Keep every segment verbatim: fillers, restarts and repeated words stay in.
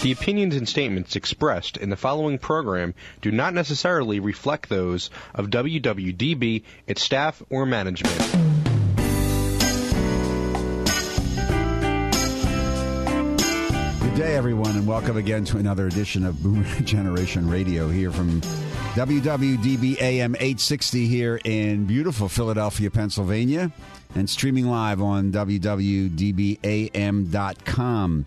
The opinions and statements expressed in the following program do not necessarily reflect those of W W D B, its staff, or management. Good day, everyone, and welcome again to another edition of Boomer Generation Radio here from W W D B A M eight sixty here in beautiful Philadelphia, Pennsylvania, and streaming live on W W D B A M dot com.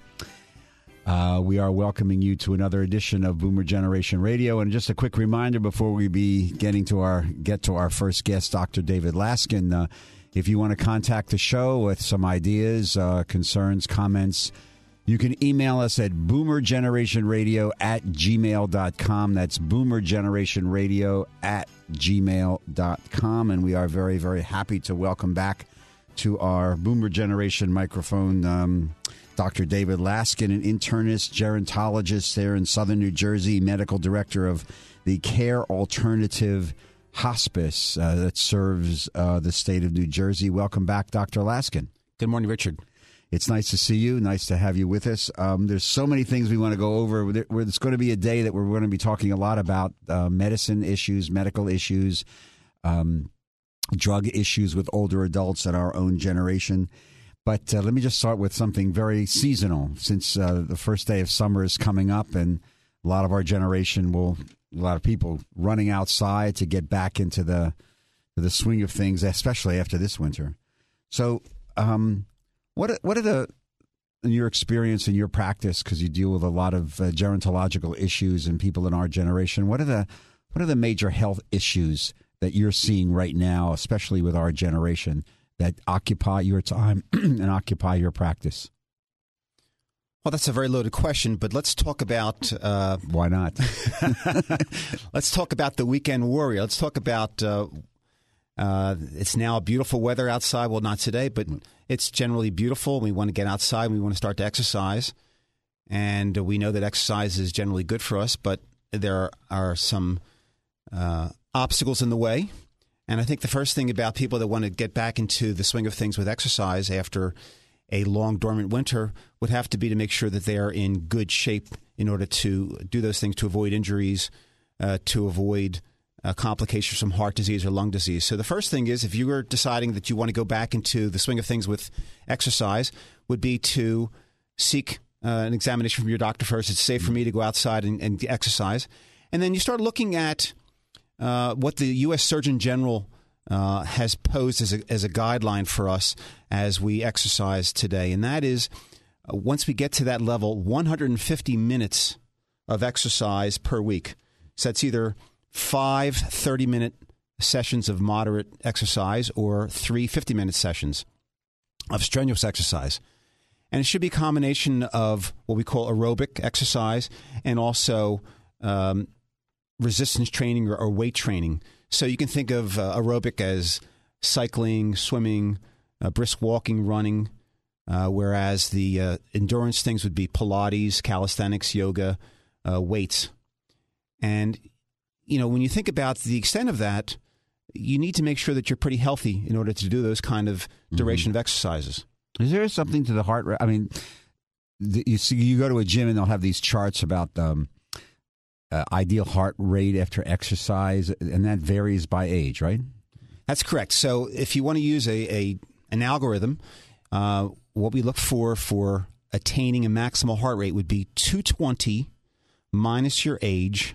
Uh, we are welcoming you to another edition of Boomer Generation Radio. And just a quick reminder before we be getting to our get to our first guest, Doctor David Laskin. Uh, if you want to contact the show with some ideas, uh, concerns, comments, you can email us at boomergenerationradio at gmail dot com. That's boomergenerationradio at gmail dot com. And we are very, very happy to welcome back to our Boomer Generation microphone um Doctor David Laskin, an internist, gerontologist there in southern New Jersey, medical director of the Care Alternative Hospice uh, that serves uh, the state of New Jersey. Welcome back, Doctor Laskin. Good morning, Richard. It's nice to see you. Nice to have you with us. Um, there's so many things we want to go over. It's going to be a day that we're going to be talking a lot about uh, medicine issues, medical issues, um, drug issues with older adults and our own generation. But uh, let me just start with something very seasonal, since uh, the first day of summer is coming up, and a lot of our generation will, a lot of people running outside to get back into the to the swing of things, especially after this winter. So, um, what are, what are the, in your experience, in your practice, because you deal with a lot of uh, gerontological issues and people in our generation, what are the what are the major health issues that you're seeing right now, especially with our generation, that occupy your time and occupy your practice? Well, that's a very loaded question, but let's talk about... Uh, Why not? Let's talk about the weekend warrior. Let's talk about... Uh, uh, it's now beautiful weather outside. Well, not today, but it's generally beautiful. We want to get outside. We want to start to exercise. And we know that exercise is generally good for us, but there are some uh, obstacles in the way. And I think the first thing about people that want to get back into the swing of things with exercise after a long dormant winter would have to be to make sure that they are in good shape in order to do those things, to avoid injuries, uh, to avoid uh, complications from heart disease or lung disease. So the first thing is, if you are deciding that you want to go back into the swing of things with exercise, would be to seek uh, an examination from your doctor first. It's safe for me to go outside and, and exercise. And then you start looking at Uh, what the U S Surgeon General uh, has posed as a, as a guideline for us as we exercise today. And that is, uh, once we get to that level, one hundred fifty minutes of exercise per week. So that's either five thirty-minute sessions of moderate exercise or three fifty-minute sessions of strenuous exercise. And it should be a combination of what we call aerobic exercise and also um resistance training or, or weight training. So you can think of uh, aerobic as cycling, swimming, uh, brisk walking, running, uh, whereas the uh, endurance things would be Pilates, calisthenics, yoga, uh, weights. And, you know, when you think about the extent of that, you need to make sure that you're pretty healthy in order to do those kind of duration mm-hmm. of exercises. Is there something to the heart rate? I mean, the, you see, you go to a gym and they'll have these charts about um, Uh, ideal heart rate after exercise, and that varies by age, right? That's correct. So if you want to use a, a an algorithm, uh, what we look for for attaining a maximal heart rate would be two twenty minus your age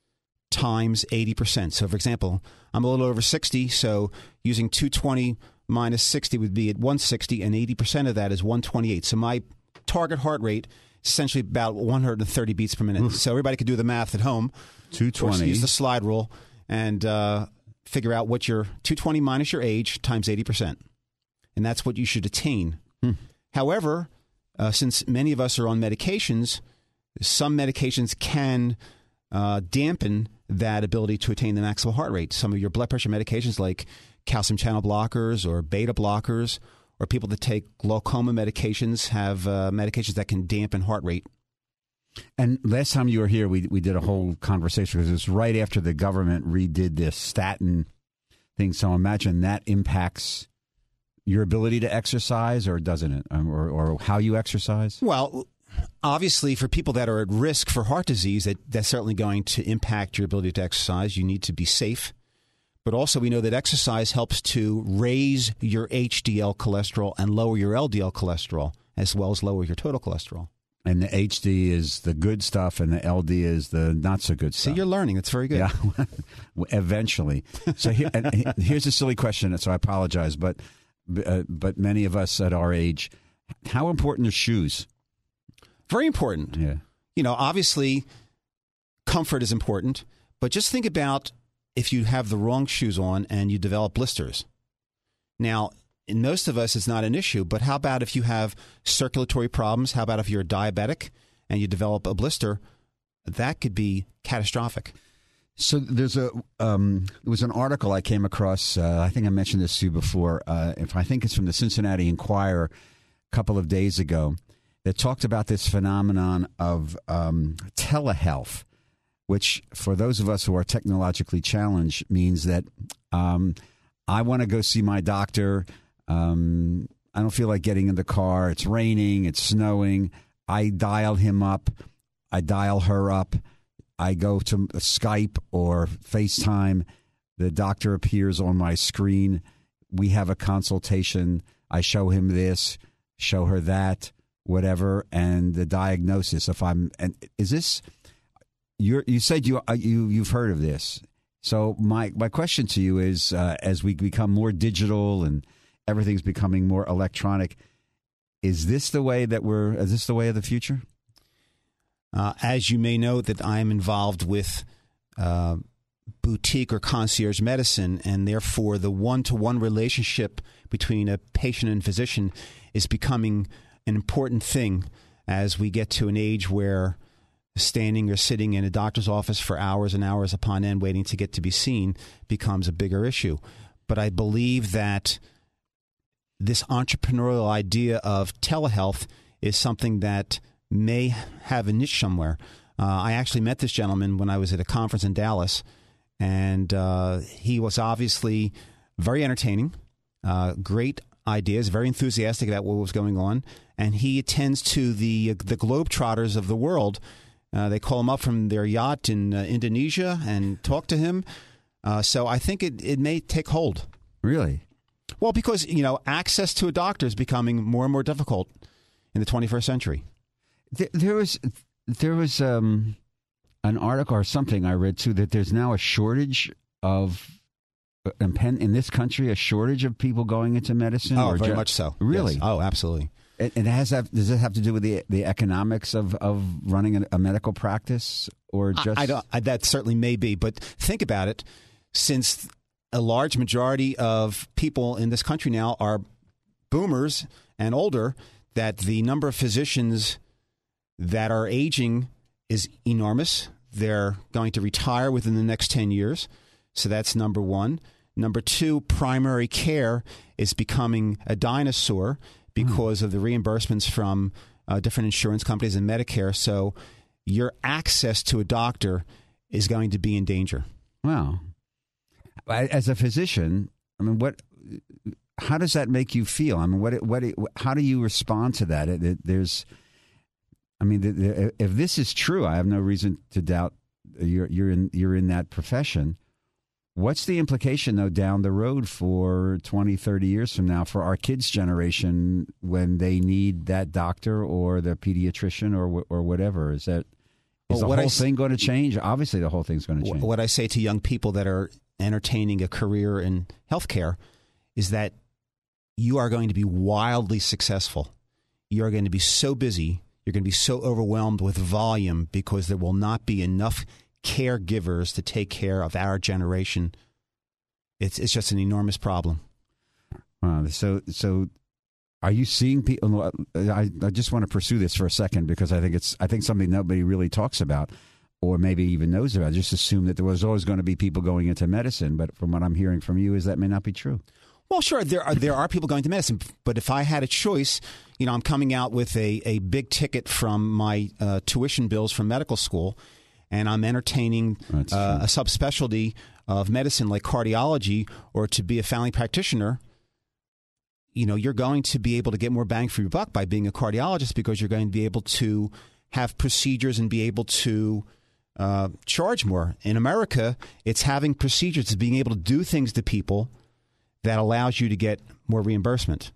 times eighty percent. So, for example, I'm a little over sixty, so using two twenty minus sixty would be at one sixty, and eighty percent of that is one twenty-eight. So my target heart rate essentially about one hundred thirty beats per minute. Oof. So everybody could do the math at home. two twenty. Use the slide rule and uh, figure out what your two twenty minus your age times eighty percent. And that's what you should attain. Hmm. However, uh, since many of us are on medications, some medications can uh, dampen that ability to attain the maximal heart rate. Some of your blood pressure medications like calcium channel blockers or beta blockers, or people that take glaucoma medications have uh, medications that can dampen heart rate. And last time you were here, we we did a whole conversation because it was right after the government redid this statin thing. So imagine that impacts your ability to exercise, or doesn't it, um, or, or how you exercise? Well, obviously, for people that are at risk for heart disease, that, that's certainly going to impact your ability to exercise. You need to be safe. But also, we know that exercise helps to raise your H D L cholesterol and lower your L D L cholesterol, as well as lower your total cholesterol. And the H D is the good stuff, and the L D is the not so good stuff. See, you're learning. That's very good. Yeah, eventually. So here, and here's a silly question, so I apologize, but uh, but many of us at our age, how important are shoes? Very important. Yeah. You know, obviously, comfort is important, but just think about if you have the wrong shoes on and you develop blisters. Now, in most of us, it's not an issue, but how about if you have circulatory problems? How about if you're diabetic and you develop a blister? That could be catastrophic. So there's a um, it was an article I came across. Uh, I think I mentioned this to you before. Uh, if I think it's from the Cincinnati Enquirer a couple of days ago, that talked about this phenomenon of um, telehealth, which for those of us who are technologically challenged means that um, I want to go see my doctor. Um, I don't feel like getting in the car. It's raining. It's snowing. I dial him up. I dial her up. I go to Skype or FaceTime. The doctor appears on my screen. We have a consultation. I show him this, show her that, whatever, and the diagnosis. If I'm, and is this? You you said you you you've heard of this. So my my question to you is, uh, as we become more digital and everything's becoming more electronic, is this the way that we're? Is this the way of the future? Uh, as you may know, that I am involved with uh, boutique or concierge medicine, and therefore the one-to-one relationship between a patient and physician is becoming an important thing as we get to an age where standing or sitting in a doctor's office for hours and hours upon end waiting to get to be seen becomes a bigger issue. But I believe that this entrepreneurial idea of telehealth is something that may have a niche somewhere. Uh, I actually met this gentleman when I was at a conference in Dallas, and uh, he was obviously very entertaining, uh, great ideas, very enthusiastic about what was going on, and he attends to the the Globetrotters of the world. Uh, they call him up from their yacht in uh, Indonesia and talk to him. Uh, so I think it, it may take hold. Really? Well, because, you know, access to a doctor is becoming more and more difficult in the twenty-first century. There, there was there was um, an article or something I read too that there's now a shortage of in, Penn, in this country, a shortage of people going into medicine. Oh, or very ju- much so. Really? Yes. Oh, absolutely. It, it has that. Does it have to do with the the economics of, of running a, a medical practice, or just? I, I don't. I, that certainly may be, but think about it. Since a large majority of people in this country now are boomers and older, that the number of physicians that are aging is enormous. They're going to retire within the next ten years. So that's number one. Number two, primary care is becoming a dinosaur because of the reimbursements from uh, different insurance companies and Medicare. So your access to a doctor is going to be in danger. Wow. As a physician, I mean, what? How does that make you feel? I mean, what? What? How do you respond to that? It, it, there's, I mean, the, the, if this is true, I have no reason to doubt you're you're in you're in that profession. What's the implication, though, down the road for twenty, thirty years from now for our kids' generation when they need that doctor or the pediatrician or or whatever? Is that is well, the whole I, thing going to change? Obviously, the whole thing's going to change. What I say to young people that are entertaining a career in healthcare is that you are going to be wildly successful. You are going to be so busy. You're going to be so overwhelmed with volume because there will not be enough caregivers to take care of our generation. It's it's just an enormous problem. Wow. So so, are you seeing people? I I just want to pursue this for a second because I think it's I think something nobody really talks about, or maybe even knows about. Just assume that there was always going to be people going into medicine, but from what I'm hearing from you, is that may not be true. Well, sure, there are there are people going to medicine, but if I had a choice, you know, I'm coming out with a, a big ticket from my uh, tuition bills from medical school, and I'm entertaining uh, a subspecialty of medicine like cardiology or to be a family practitioner. you know, you're going to be able to get more bang for your buck by being a cardiologist because you're going to be able to have procedures and be able to uh, charge more. In America, it's having procedures, it's being able to do things to people that allows you to get more reimbursement.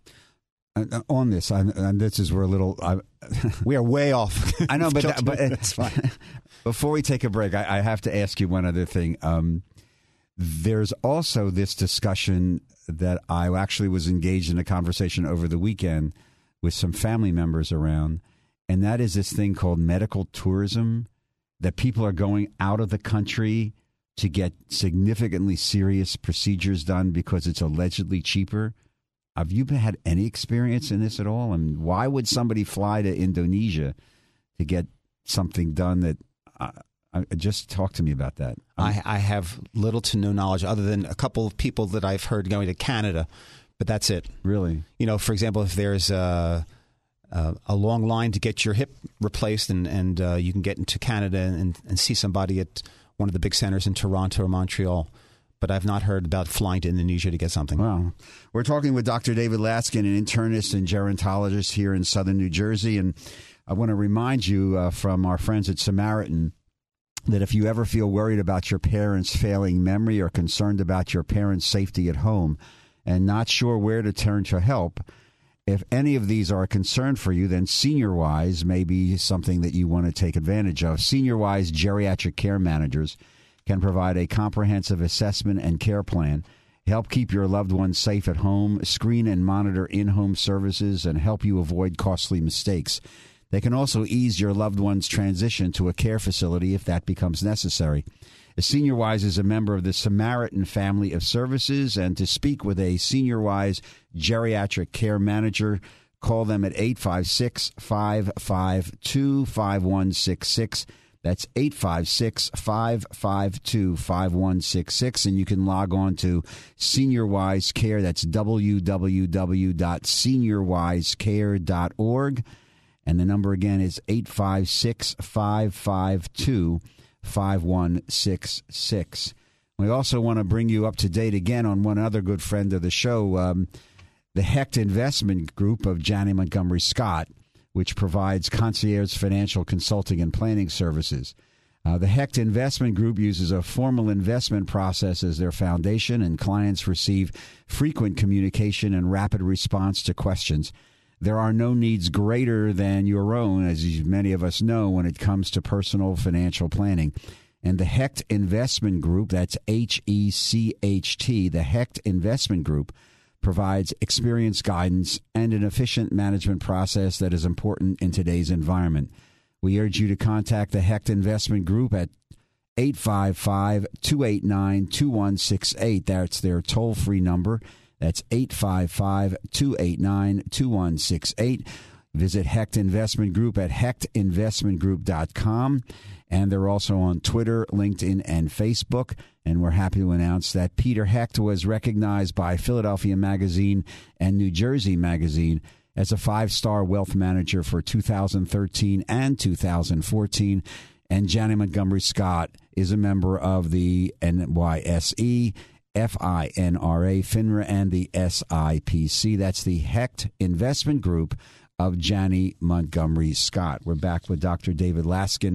Uh, on this, I, and this is where a little I, we are way off. I know, but, that, but that's fine. Before we take a break, I, I have to ask you one other thing. Um, there's also this discussion that I actually was engaged in a conversation over the weekend with some family members around, and that is this thing called medical tourism, that people are going out of the country to get significantly serious procedures done because it's allegedly cheaper. Have you had any experience in this at all? And why would somebody fly to Indonesia to get something done that uh, uh, just talk to me about that? I, I have little to no knowledge other than a couple of people that I've heard going to Canada, but that's it. Really? You know, for example, if there's a, a, a long line to get your hip replaced and, and uh, you can get into Canada and, and see somebody at one of the big centers in Toronto or Montreal. But I've not heard about flying to Indonesia to get something. Wow. We're talking with Doctor David Laskin, an internist and gerontologist here in southern New Jersey. And I want to remind you uh, from our friends at Samaritan that if you ever feel worried about your parents' failing memory or concerned about your parents' safety at home and not sure where to turn to help, if any of these are a concern for you, then SeniorWise may be something that you want to take advantage of. SeniorWise Geriatric Care Managers can provide a comprehensive assessment and care plan, help keep your loved ones safe at home, screen and monitor in-home services, and help you avoid costly mistakes. They can also ease your loved one's transition to a care facility if that becomes necessary. SeniorWise is a member of the Samaritan family of services, and to speak with a SeniorWise Geriatric Care Manager, call them at eight five six, five five two, five one six six. That's eight five six, five five two, five one six six. And you can log on to SeniorWise Care. That's w w w dot senior wise care dot org. And the number again is eight five six, five five two, five one six six. We also want to bring you up to date again on one other good friend of the show, um, the Hecht Investment Group of Janney Montgomery Scott, which provides concierge financial consulting and planning services. Uh, the Hecht Investment Group uses a formal investment process as their foundation, and clients receive frequent communication and rapid response to questions. There are no needs greater than your own, as many of us know, when it comes to personal financial planning. And the Hecht Investment Group, that's H E C H T, the Hecht Investment Group, provides experienced guidance and an efficient management process that is important in today's environment. We urge you to contact the Hecht Investment Group at eight five five, two eight nine, two one six eight. That's their toll-free number. That's eight five five, two eight nine, two one six eight. Visit Hecht Investment Group at hecht investment group dot com. And they're also on Twitter, LinkedIn, and Facebook. And we're happy to announce that Peter Hecht was recognized by Philadelphia Magazine and New Jersey Magazine as a five-star wealth manager for two thousand thirteen and two thousand fourteen. And Janney Montgomery Scott is a member of the N Y S E, F I N R A, FINRA, and the S I P C. That's the Hecht Investment Group of Janney Montgomery Scott. We're back with Doctor David Laskin,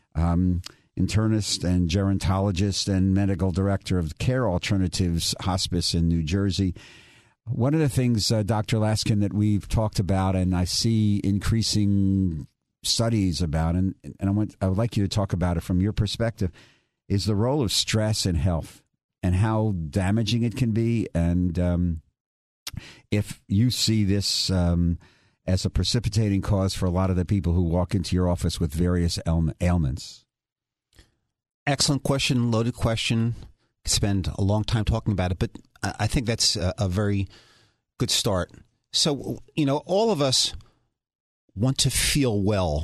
um, internist and gerontologist and medical director of Care Alternatives Hospice in New Jersey. One of the things, uh, Doctor Laskin, that we've talked about and I see increasing studies about, and, and I, want, I would like you to talk about it from your perspective, is the role of stress in health and how damaging it can be. And um, if you see this um, as a precipitating cause for a lot of the people who walk into your office with various ail- ailments. Excellent question, loaded question. Could spend a long time talking about it, but I think that's a, a very good start. So, you know, all of us want to feel well.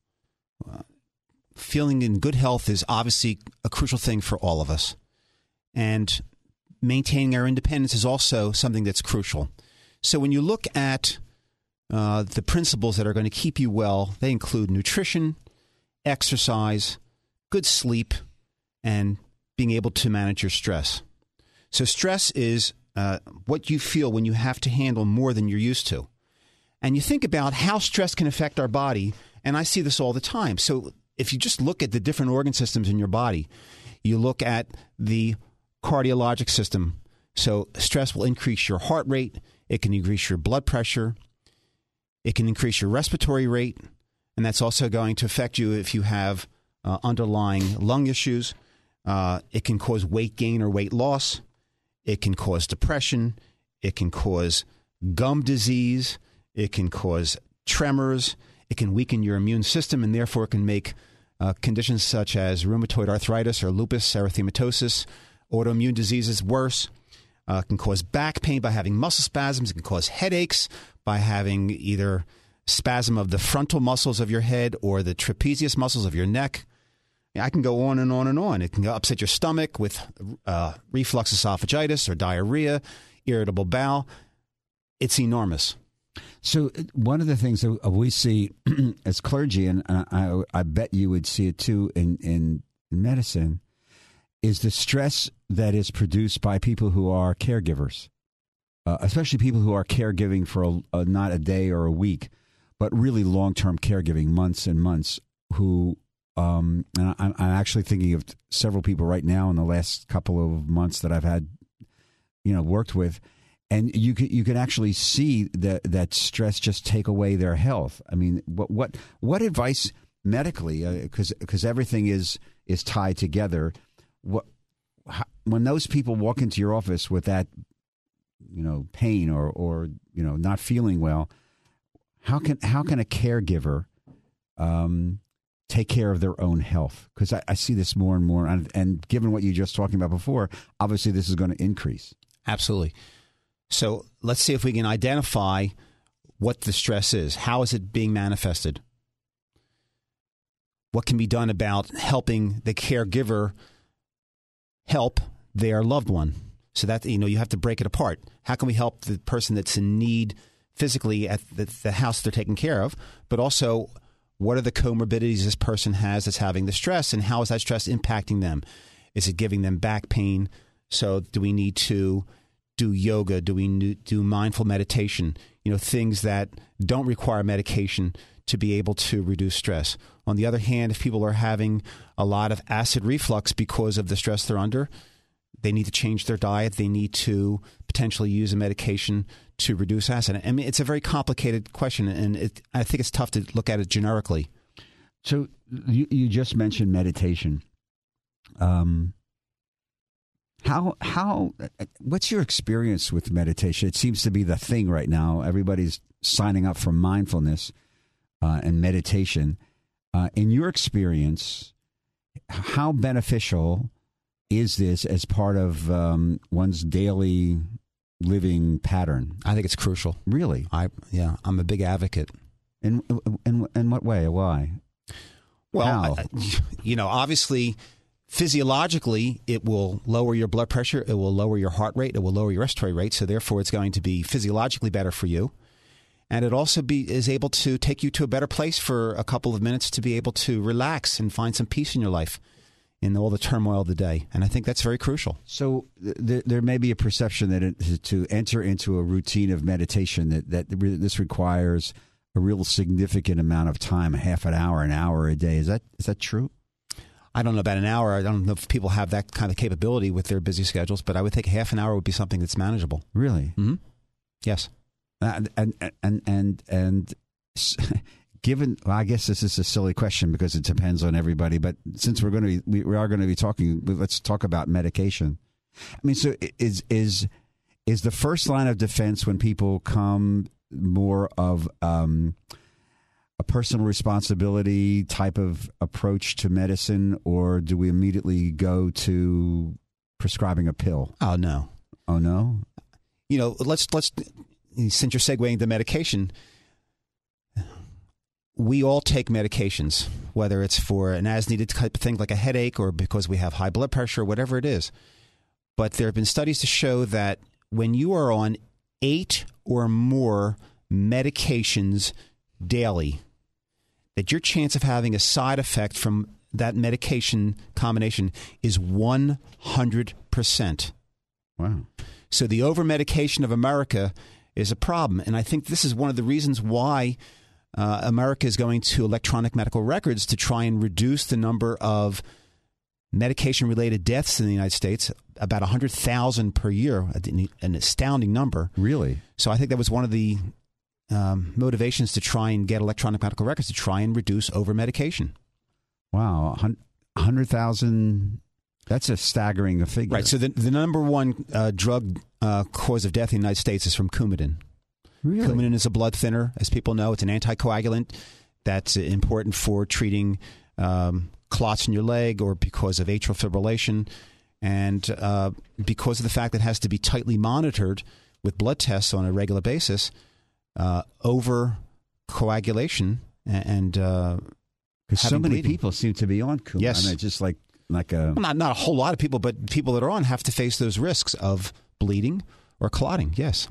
Uh, feeling in good health is obviously a crucial thing for all of us. And maintaining our independence is also something that's crucial. So when you look at uh, the principles that are going to keep you well, they include nutrition, exercise, good sleep, and being able to manage your stress. So stress is uh, what you feel when you have to handle more than you're used to. And you think about how stress can affect our body, and I see this all the time. So if you just look at the different organ systems in your body, you look at the cardiologic system. So stress will increase your heart rate. It can increase your blood pressure. It can increase your respiratory rate. And that's also going to affect you if you have uh, underlying lung issues. Uh, it can cause weight gain or weight loss. It can cause depression. It can cause gum disease. It can cause tremors. It can weaken your immune system, and therefore it can make uh, conditions such as rheumatoid arthritis or lupus erythematosus, autoimmune diseases worse. Uh, it can cause back pain by having muscle spasms. It can cause headaches by having either spasm of the frontal muscles of your head or the trapezius muscles of your neck. I can go on and on and on. It can upset your stomach with uh, reflux esophagitis or diarrhea, irritable bowel. It's enormous. So one of the things that we see as clergy, and I, I bet you would see it too in, in medicine, is the stress that is produced by people who are caregivers, uh, especially people who are caregiving for a, a, not a day or a week, but really long-term caregiving, months and months, who, um, and I'm, I'm actually thinking of several people right now in the last couple of months that I've had, you know, worked with, and you can, you can actually see that, that stress just take away their health. I mean, what what, what advice medically, because uh, because everything is is tied together, what how, when those people walk into your office with that, you know, pain or or you know not feeling well, how can how can a caregiver um, take care of their own health? Because I, I see this more and more, and, and given what you just talking about before, obviously this is going to increase. Absolutely. So let's see if we can identify what the stress is. How is it being manifested? What can be done about helping the caregiver help their loved one? So that, you know, you have to break it apart. How can we help the person that's in need physically at the, the house they're taking care of, but also what are the comorbidities this person has that's having the stress, and how is that stress impacting them? Is it giving them back pain? So do we need to do yoga? Do we do mindful meditation? You know, things that don't require medication to be able to reduce stress. On the other hand, if people are having a lot of acid reflux because of the stress they're under, they need to change their diet. They need to potentially use a medication to reduce acid. I mean, it's a very complicated question, and it, I think it's tough to look at it generically. So you, you just mentioned meditation. Um, how how what's your experience with meditation? It seems to be the thing right now. Everybody's signing up for mindfulness uh, and meditation. Uh, in your experience, how beneficial is this as part of um, one's daily living pattern? I think it's crucial. Really? I yeah, I'm a big advocate. In in in what way? Why? Well, I, you know, obviously, physiologically, it will lower your blood pressure. It will lower your heart rate. It will lower your respiratory rate. So therefore, it's going to be physiologically better for you. And it also be is able to take you to a better place for a couple of minutes to be able to relax and find some peace in your life in all the turmoil of the day. And I think that's very crucial. So th- there may be a perception that it, to enter into a routine of meditation, that, that this requires a real significant amount of time, a half an hour, an hour a day. Is that is that true? I don't know about an hour. I don't know if people have that kind of capability with their busy schedules, but I would think half an hour would be something that's manageable. Really? Mm-hmm. Yes. And and and and, and given, well, I guess this is a silly question because it depends on everybody. But since we're going to be, we are going to be talking, let's talk about medication. I mean, so is is is the first line of defense when people come more of um, a personal responsibility type of approach to medicine, or do we immediately go to prescribing a pill? Oh no! Oh no! You know, let's let's. Since you're segueing to medication, we all take medications, whether it's for an as-needed type of thing like a headache or because we have high blood pressure, whatever it is. But there have been studies to show that when you are on eight or more medications daily, that your chance of having a side effect from that medication combination is one hundred percent. Wow. So the over-medication of America is a problem. And I think this is one of the reasons why uh, America is going to electronic medical records to try and reduce the number of medication-related deaths in the United States, about one hundred thousand per year, an astounding number. Really? So I think that was one of the um, motivations to try and get electronic medical records, to try and reduce over-medication. Wow, one hundred thousand, that's a staggering figure. Right, so the, the number one uh, drug uh, cause of death in the United States is from Coumadin. Really? Coumadin is a blood thinner, as people know. It's an anticoagulant that's important for treating um, clots in your leg or because of atrial fibrillation. And uh, because of the fact that it has to be tightly monitored with blood tests on a regular basis, uh, over coagulation and uh, because so many bleeding. people seem to be on Coumadin. Yes. I mean, just like like a well, not not a whole lot of people, but people that are on have to face those risks of bleeding or clotting. Yes.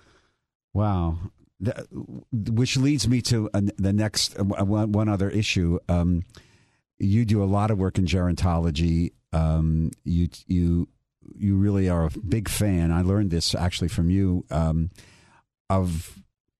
Wow. That, which leads me to uh, the next uh, one, one other issue. Um, you do a lot of work in gerontology. Um, you you you really are a big fan. I learned this actually from you um, of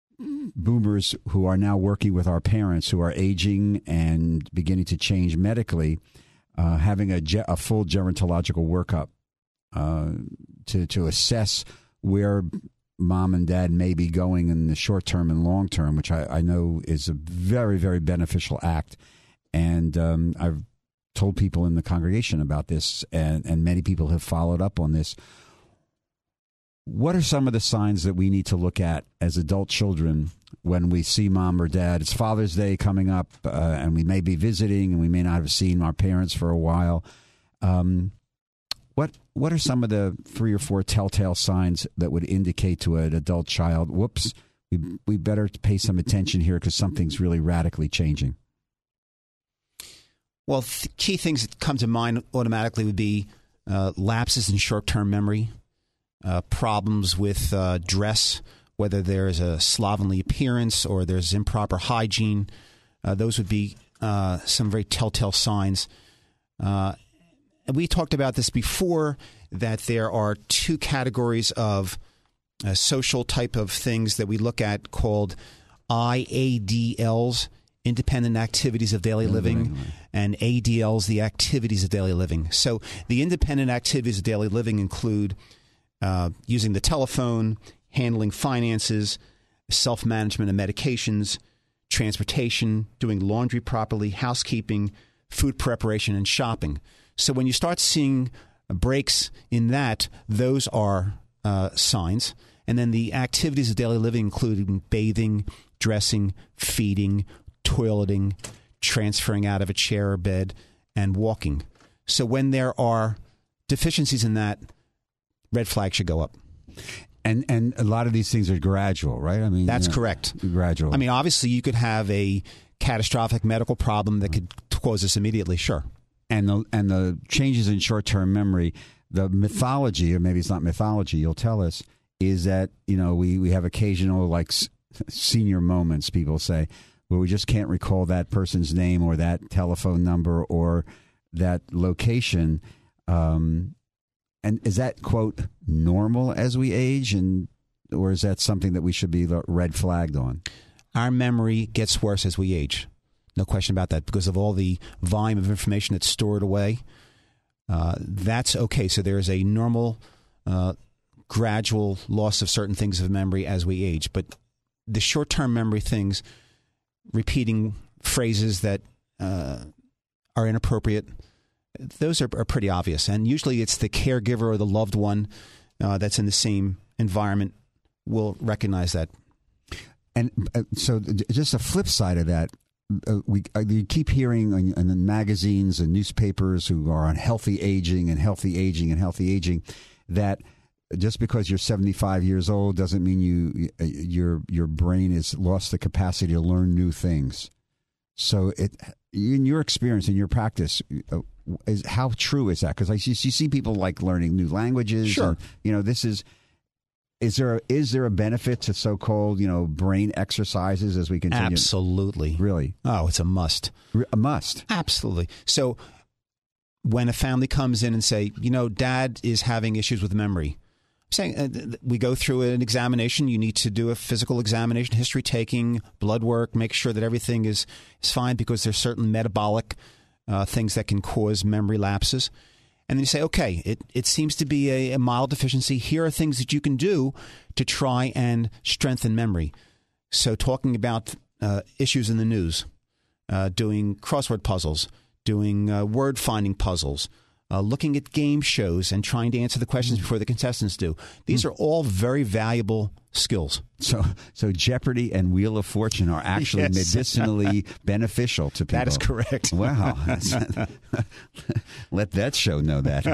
boomers who are now working with our parents who are aging and beginning to change medically, uh, having a, ge- a full gerontological workup uh, to to assess where mom and dad may be going in the short term and long term, which I, I know is a very, very beneficial act. And um, I've told people in the congregation about this, and, and many people have followed up on this. What are some of the signs that we need to look at as adult children when we see mom or dad? It's Father's Day coming up, uh, and we may be visiting, and we may not have seen our parents for a while. Um, what what are some of the three or four telltale signs that would indicate to an adult child, whoops, we, we better pay some attention here because something's really radically changing? Well, th- key things that come to mind automatically would be uh, lapses in short-term memory, uh, problems with uh, dress, whether there's a slovenly appearance or there's improper hygiene. Uh, those would be uh, some very telltale signs. Uh, and we talked about this before, that there are two categories of uh, social type of things that we look at called I A D Ls, independent activities of daily living, and A D Ls, the activities of daily living. So the independent activities of daily living include uh, using the telephone, handling finances, self-management of medications, transportation, doing laundry properly, housekeeping, food preparation, and shopping. So when you start seeing breaks in that, those are uh, signs. And then the activities of daily living, including bathing, dressing, feeding, toileting, transferring out of a chair or bed, and walking. So when there are deficiencies in that, red flag should go up. And and a lot of these things are gradual, right? I mean, that's you know, correct. Gradual. I mean, obviously, you could have a catastrophic medical problem that could cause this immediately. Sure. And the and the changes in short term memory, the mythology, or maybe it's not mythology, you'll tell us, is that, you know, we, we have occasional like s- senior moments, people say, where we just can't recall that person's name or that telephone number or that location. Um, and is that, quote, normal as we age, and or is that something that we should be red flagged on? Our memory gets worse as we age. No question about that, because of all the volume of information that's stored away. Uh, that's okay. So there is a normal, uh, gradual loss of certain things of memory as we age. But the short-term memory things, repeating phrases that uh, are inappropriate, those are, are pretty obvious. And usually it's the caregiver or the loved one uh, that's in the same environment will recognize that. And uh, so just a flip side of that, Uh, we uh, you keep hearing in, in magazines and newspapers who are on healthy aging and healthy aging and healthy aging that just because you're seventy-five years old doesn't mean you your your brain has lost the capacity to learn new things. So it in your experience, in your practice, uh, is how true is that? Because I see, you see people like learning new languages. Sure. And, you know, this is. Is there a, is there a benefit to so-called, you know, brain exercises as we continue? Absolutely. Really? Oh, it's a must. A must. Absolutely. So when a family comes in and say, you know, dad is having issues with memory, saying uh, we go through an examination. You need to do a physical examination, history taking, blood work, make sure that everything is, is fine, because there's certain metabolic uh, things that can cause memory lapses. And then you say, okay, it, it seems to be a, a mild deficiency. Here are things that you can do to try and strengthen memory. So talking about uh, issues in the news, uh, doing crossword puzzles, doing uh, word-finding puzzles, Uh, looking at game shows and trying to answer the questions before the contestants do. These are all very valuable skills. So so Jeopardy and Wheel of Fortune are actually Yes. medicinally beneficial to people. That is correct. Wow. Let that show know that.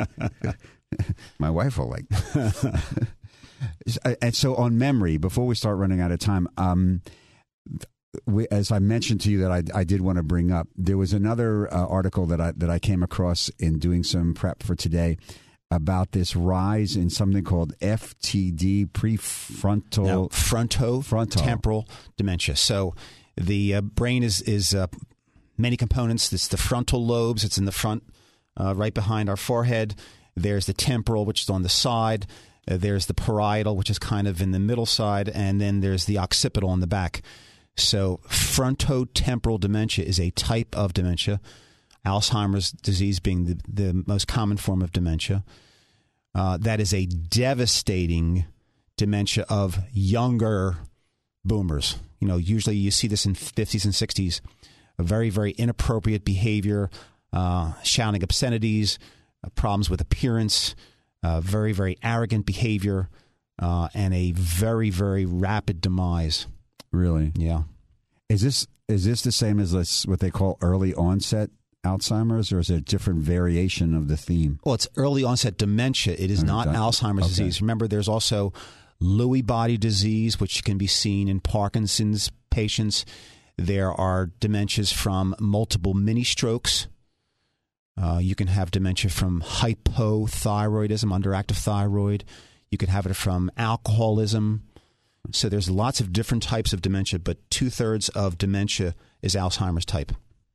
My wife will like that. And so on memory, before we start running out of time, um, We, as I mentioned to you that I, I did want to bring up, there was another uh, article that I that I came across in doing some prep for today about this rise in something called F T D, prefrontal Now, fronto, frontal temporal dementia. So the uh, brain is is uh, many components. It's the frontal lobes. It's in the front, uh, right behind our forehead. There's the temporal, which is on the side. Uh, there's the parietal, which is kind of in the middle side, and then there's the occipital on the back. So frontotemporal dementia is a type of dementia, Alzheimer's disease being the, the most common form of dementia. Uh, that is a devastating dementia of younger boomers. You know, usually you see this in fifties and sixties, a very, very inappropriate behavior, uh, shouting obscenities, uh, problems with appearance, uh, very, very arrogant behavior, uh, and a very, very rapid demise. Really? Yeah. Is this is this the same as this, what they call early onset Alzheimer's, or is it a different variation of the theme? Well, it's early onset dementia. It is Okay. not Alzheimer's Okay. disease. Remember, there's also Lewy body disease, which can be seen in Parkinson's patients. There are dementias from multiple mini strokes. Uh, you can have dementia from hypothyroidism, underactive thyroid. You can have it from alcoholism. So there's lots of different types of dementia, but two-thirds of dementia is Alzheimer's type.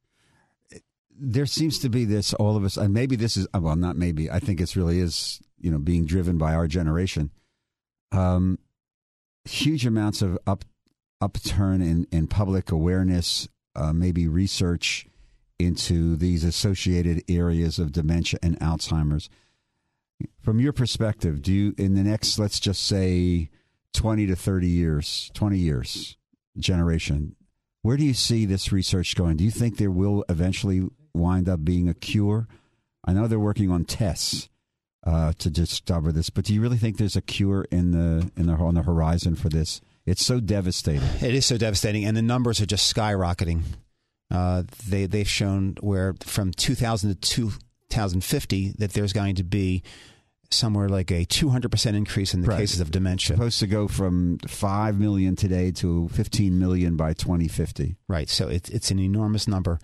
There seems to be this, all of us, and maybe this is, well, not maybe, I think it really is, you know, being driven by our generation. Um, huge amounts of up, upturn in, in public awareness, uh, maybe research into these associated areas of dementia and Alzheimer's. From your perspective, do you, in the next, let's just say, twenty to thirty years, twenty years, generation, where do you see this research going? Do you think there will eventually wind up being a cure? I know they're working on tests uh, to discover this, but do you really think there's a cure in the in the on the horizon for this? It's so devastating. It is so devastating, and the numbers are just skyrocketing. Uh, they they've shown where from two thousand to two thousand fifty that there's going to be somewhere like a two hundred percent increase in the Right. cases of dementia. Supposed to go from five million today to fifteen million by twenty fifty. Right. So it, it's an enormous number.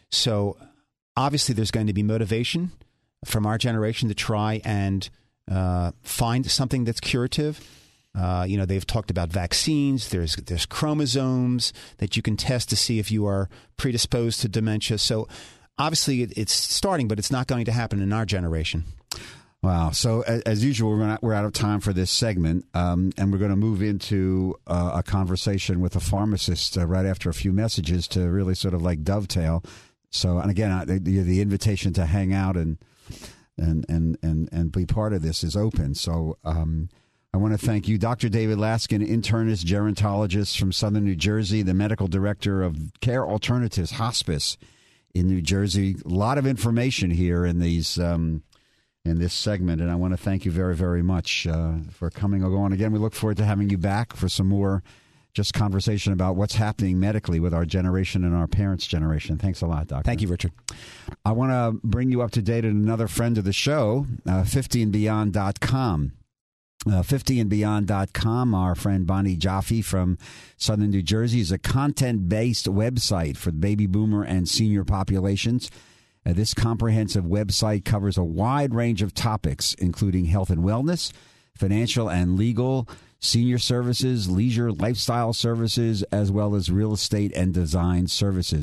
So obviously there's going to be motivation from our generation to try and uh, find something that's curative. Uh, you know, they've talked about vaccines. There's there's chromosomes that you can test to see if you are predisposed to dementia. So obviously it, it's starting, but it's not going to happen in our generation. Wow. So as, as usual, we're, not, we're out of time for this segment, um, and we're going to move into uh, a conversation with a pharmacist uh, right after a few messages to really sort of like dovetail. So, and again, I, the, the invitation to hang out and and and and and be part of this is open. So um, I want to thank you, Doctor David Laskin, internist gerontologist from Southern New Jersey, the medical director of Care Alternatives Hospice in New Jersey. A lot of information here in these. Um, in this segment, and I want to thank you very, very much uh, for coming along. Again, we look forward to having you back for some more just conversation about what's happening medically with our generation and our parents' generation. Thanks a lot, Doctor. Thank you, Richard. I want to bring you up to date on another friend of the show, uh, fifty and beyond dot com. Uh, fifty and beyond dot com, our friend Bonnie Jaffe from Southern New Jersey, is a content-based website for the baby boomer and senior populations. Uh, this comprehensive website covers a wide range of topics, including health and wellness, financial and legal, senior services, leisure, lifestyle services, as well as real estate and design services.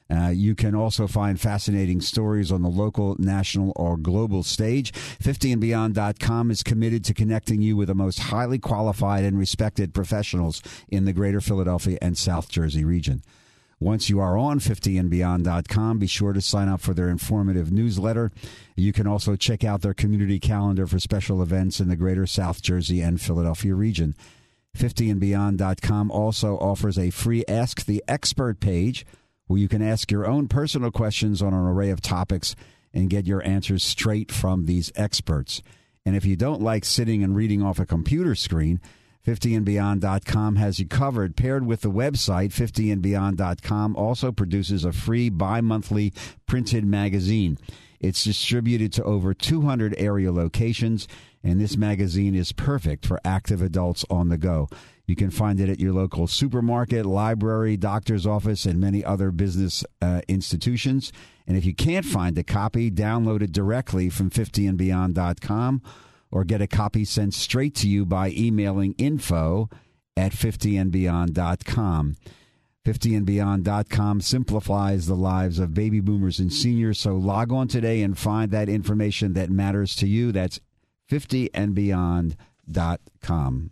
Uh, you can also find fascinating stories on the local, national, or global stage. fifty and beyond dot com is committed to connecting you with the most highly qualified and respected professionals in the greater Philadelphia and South Jersey region. Once you are on fifty and beyond dot com, be sure to sign up for their informative newsletter. You can also check out their community calendar for special events in the greater South Jersey and Philadelphia region. fifty and beyond dot com also offers a free Ask the Expert page where you can ask your own personal questions on an array of topics and get your answers straight from these experts. And if you don't like sitting and reading off a computer screen, fifty and beyond dot com has you covered. Paired with the website, fifty and beyond dot com also produces a free bi-monthly printed magazine. It's distributed to over two hundred area locations, and this magazine is perfect for active adults on the go. You can find it at your local supermarket, library, doctor's office, and many other business uh, institutions. And if you can't find a copy, download it directly from fifty and beyond dot com or get a copy sent straight to you by emailing info at fifty and beyond dot com. fifty and beyond dot com simplifies the lives of baby boomers and seniors, so log on today and find that information that matters to you. That's fifty and beyond dot com.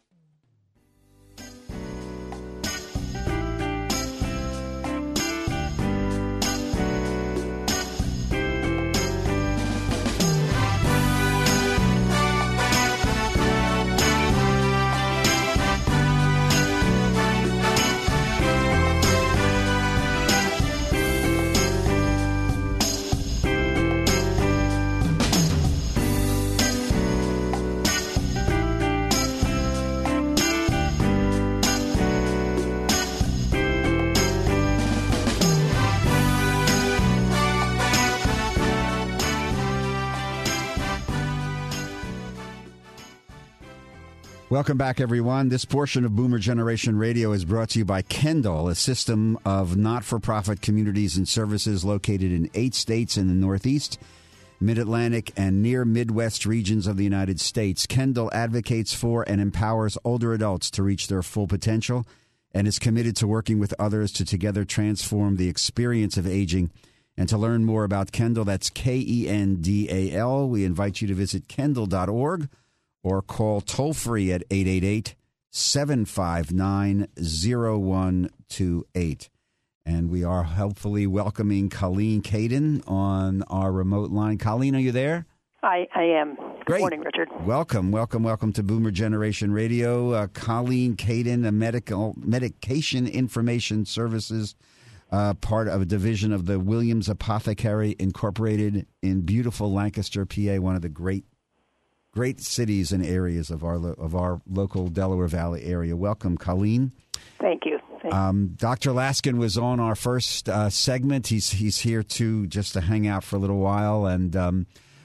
Welcome back, everyone. This portion of Boomer Generation Radio is brought to you by Kendall, a system of not-for-profit communities and services located in eight states in the Northeast, Mid-Atlantic, and near Midwest regions of the United States. Kendall advocates for and empowers older adults to reach their full potential and is committed to working with others to together transform the experience of aging. And to learn more about Kendall, that's K E N D A L, we invite you to visit kendall dot org. Or call toll-free at eight eight eight, seven five nine, zero one two eight. And we are helpfully welcoming Colleen Caden on our remote line. Colleen, are you there? I, I am. Good Great. morning, Richard. Welcome, welcome, welcome to Boomer Generation Radio. Uh, Colleen Caden, a medical medication information services, uh, part of a division of the Williams Apothecary Incorporated in beautiful Lancaster, P A, one of the great Great cities and areas of our of our local Delaware Valley area. Welcome, Colleen. Thank you. Thank um, Doctor Laskin was on our first uh, segment. He's he's here too, just to hang out for a little while, and um,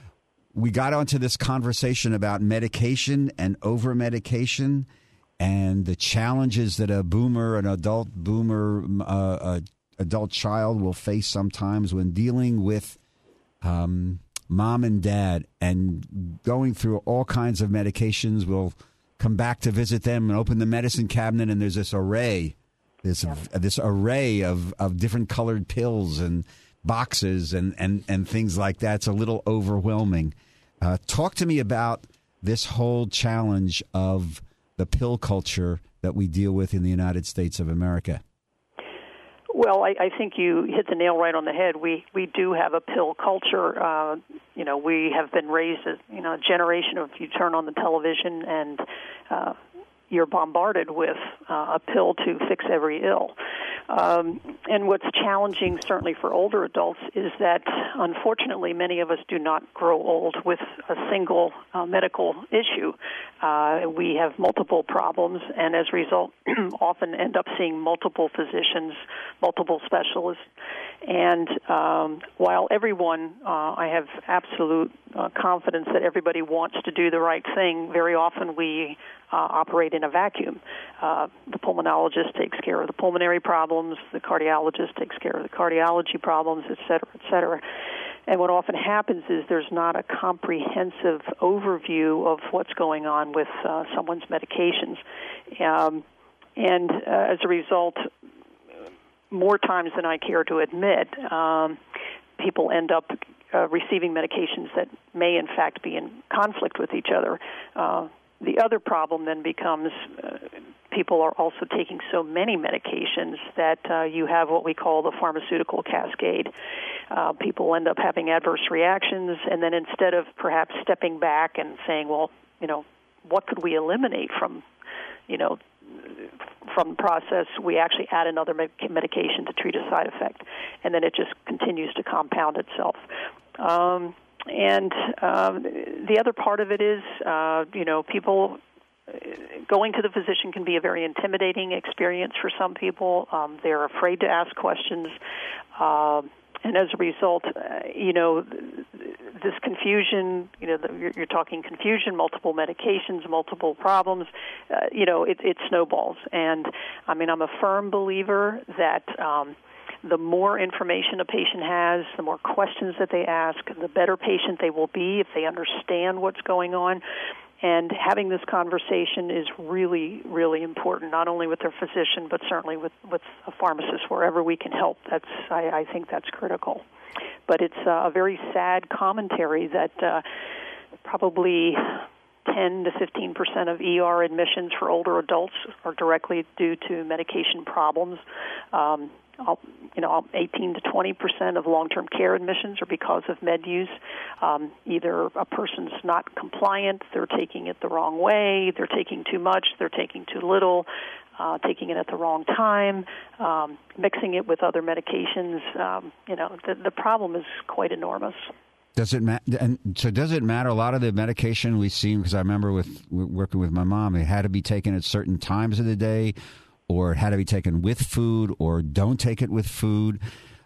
we got onto this conversation about medication and over medication, and the challenges that a boomer, an adult boomer, uh, a adult child will face sometimes when dealing with Um, mom and dad and going through all kinds of medications. We'll come back to visit them and open the medicine cabinet, and there's this array, this yeah. this array of, of different colored pills and boxes and, and, and things like that. It's a little overwhelming. Uh, talk to me about this whole challenge of the pill culture that we deal with in the United States of America. Well, I, I think you hit the nail right on the head. We we do have a pill culture. Uh, you know, we have been raised as, you know, a generation of, you turn on the television and uh, you're bombarded with uh, a pill to fix every ill. Um, and what's challenging, certainly for older adults, is that, unfortunately, many of us do not grow old with a single uh, medical issue. Uh, we have multiple problems, and as a result, often end up seeing multiple physicians, multiple specialists. And um, while everyone, uh, I have absolute uh, confidence that everybody wants to do the right thing, very often we uh, operate in a vacuum. Uh, the pulmonologist takes care of the pulmonary problems, the cardiologist takes care of the cardiology problems, et cetera, et cetera. And what often happens is there's not a comprehensive overview of what's going on with uh, someone's medications. Um, and uh, as a result, more times than I care to admit, um, people end up uh, receiving medications that may, in fact, be in conflict with each other. Uh, the other problem then becomes uh, people are also taking so many medications that uh, you have what we call the pharmaceutical cascade. Uh, people end up having adverse reactions, and then instead of perhaps stepping back and saying, well, you know, what could we eliminate from, you know, from the process, we actually add another medication to treat a side effect, and then it just continues to compound itself. Um, and um, the other part of it is, uh, you know, people going to the physician can be a very intimidating experience for some people. Um, they're afraid to ask questions. Uh, And as a result, uh, you know, this confusion, you know, the, you're, you're talking confusion, multiple medications, multiple problems, uh, you know, it, it snowballs. And, I mean, I'm a firm believer that um, the more information a patient has, the more questions that they ask, the better patient they will be if they understand what's going on. And having this conversation is really, really important, not only with their physician, but certainly with, with a pharmacist, wherever we can help. That's I, I think that's critical. But it's uh, a very sad commentary that uh, probably ten to fifteen percent of E R admissions for older adults are directly due to medication problems. Um, you know, eighteen to twenty percent of long-term care admissions are because of med use. Um, either a person's not compliant, they're taking it the wrong way, they're taking too much, they're taking too little, uh, taking it at the wrong time, um, mixing it with other medications. Um, you know, the, the problem is quite enormous. Does it matter? And so, does it matter? A lot of the medication we see, because I remember with working with my mom, it had to be taken at certain times of the day, or it had to be taken with food, or don't take it with food.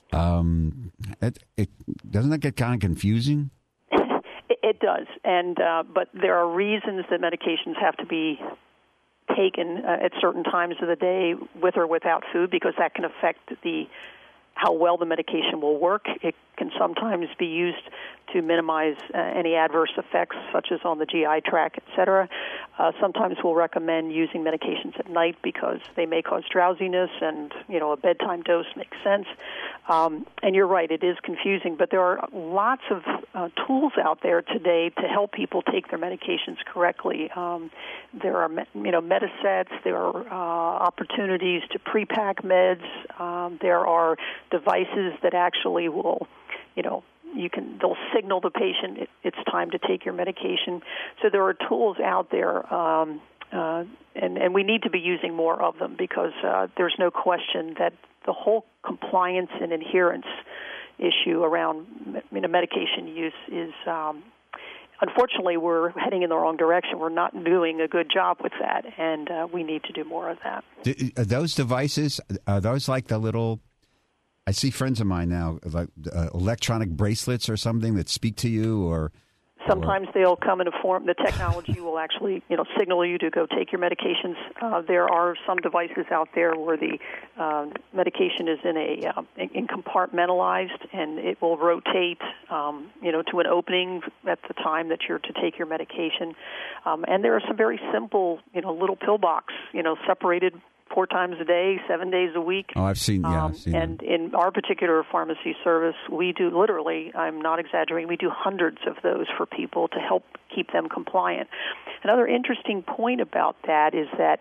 Um, it, it doesn't that get kind of confusing? It, it does, and uh, but there are reasons that medications have to be taken uh, at certain times of the day, with or without food, because that can affect the how well the medication will work. It can sometimes be used to minimize uh, any adverse effects, such as on the G I tract, et cetera. Uh, sometimes we'll recommend using medications at night because they may cause drowsiness, and, you know, a bedtime dose makes sense. Um, and you're right, it is confusing, but there are lots of uh, tools out there today to help people take their medications correctly. Um, there are, you know, Medisets, there are uh, opportunities to pre-pack meds, um, there are devices that actually will, you know, you can, they'll signal the patient it, it's time to take your medication. So there are tools out there, um, uh, and, and we need to be using more of them, because uh, there's no question that the whole compliance and adherence issue around, you know, medication use is, um, unfortunately, we're heading in the wrong direction. We're not doing a good job with that, and uh, we need to do more of that. Do, are those devices, are those like the little, I see friends of mine now, like uh, electronic bracelets or something that speak to you, or sometimes or... they'll come in a form. The technology will actually, you know, signal you to go take your medications. Uh, there are some devices out there where the uh, medication is in a uh, in compartmentalized, and it will rotate, um, you know, to an opening at the time that you're to take your medication. Um, and there are some very simple, you know, little pill box, you know, separated four times a day, seven days a week. Oh, I've seen, yeah. Um, I've seen and them. In our particular pharmacy service, we do literally, I'm not exaggerating, we do hundreds of those for people to help keep them compliant. Another interesting point about that is that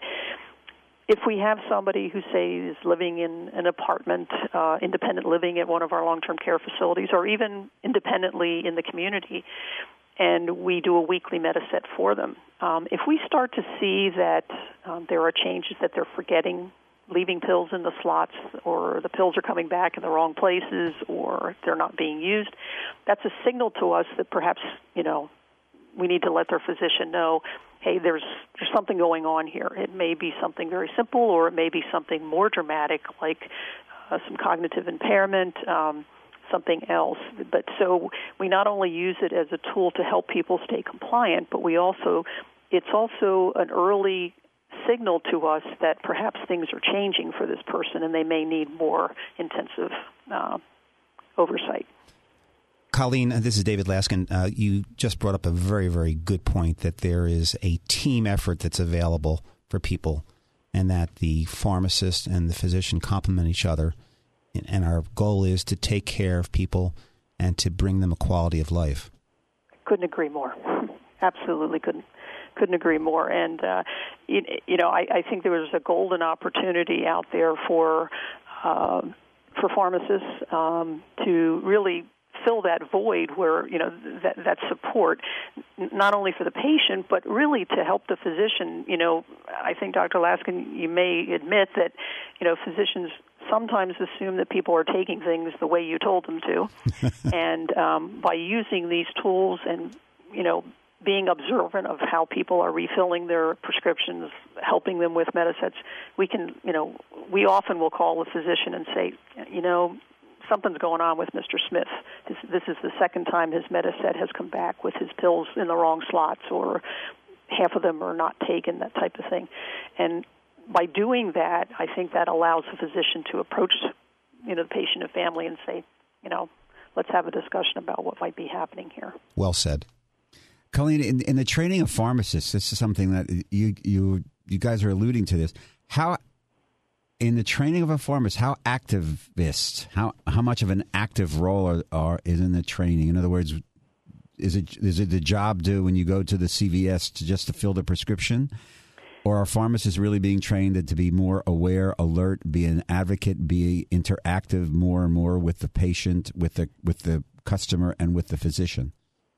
if we have somebody who, say, is living in an apartment, uh, independent living at one of our long-term care facilities, or even independently in the community, and we do a weekly Mediset for them. Um, if we start to see that um, there are changes that they're forgetting, leaving pills in the slots, or the pills are coming back in the wrong places, or they're not being used, that's a signal to us that perhaps, you know, we need to let their physician know, hey, there's there's something going on here. It may be something very simple, or it may be something more dramatic, like uh, some cognitive impairment, um, something else. But so we not only use it as a tool to help people stay compliant, but we also, it's also an early signal to us that perhaps things are changing for this person and they may need more intensive uh, oversight. Colleen, this is David Laskin. Uh, you just brought up a very, very good point, that there is a team effort that's available for people, and that the pharmacist and the physician complement each other and our goal is to take care of people and to bring them a quality of life. Couldn't agree more. Absolutely couldn't couldn't agree more. And uh, you, you know, I, I think there was a golden opportunity out there for uh, for pharmacists um, to really fill that void where, you know, that, that support, not only for the patient, but really to help the physician. You know, I think, Doctor Laskin, you may admit that, you know, physicians sometimes assume that people are taking things the way you told them to. And um, by using these tools and, you know, being observant of how people are refilling their prescriptions, helping them with Medisets, we can, you know, we often will call the physician and say, you know, something's going on with Mister Smith. This, this is the second time his Mediset has come back with his pills in the wrong slots, or half of them are not taken, that type of thing. And by doing that, I think that allows the physician to approach, you know, the patient and family and say, you know, let's have a discussion about what might be happening here. Well said. Colleen, in, in the training of pharmacists, this is something that you you you guys are alluding to this. How, in the training of a pharmacist, how activist, how how much of an active role are, are is in the training? In other words, is it is it the job due when you go to the C V S to just to fill the prescription? Or are pharmacists really being trained to be more aware, alert, be an advocate, be interactive more and more with the patient, with the with the customer, and with the physician?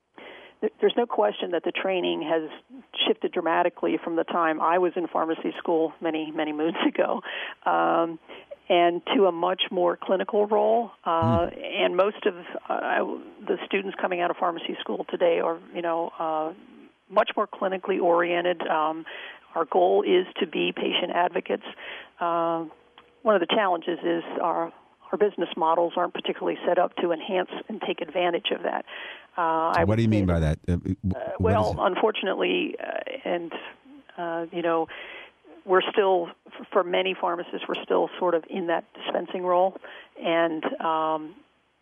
There's no question that the training has shifted dramatically from the time I was in pharmacy school many, many moons ago, um, and to a much more clinical role. Uh, mm. And most of uh, the students coming out of pharmacy school today are, you know, uh, much more clinically oriented. Um, our goal is to be patient advocates. Uh, one of the challenges is our our business models aren't particularly set up to enhance and take advantage of that. Uh, so what do you mean by that? Uh, uh, well, unfortunately, uh, and, uh, you know, we're still, for many pharmacists, we're still sort of in that dispensing role. And um,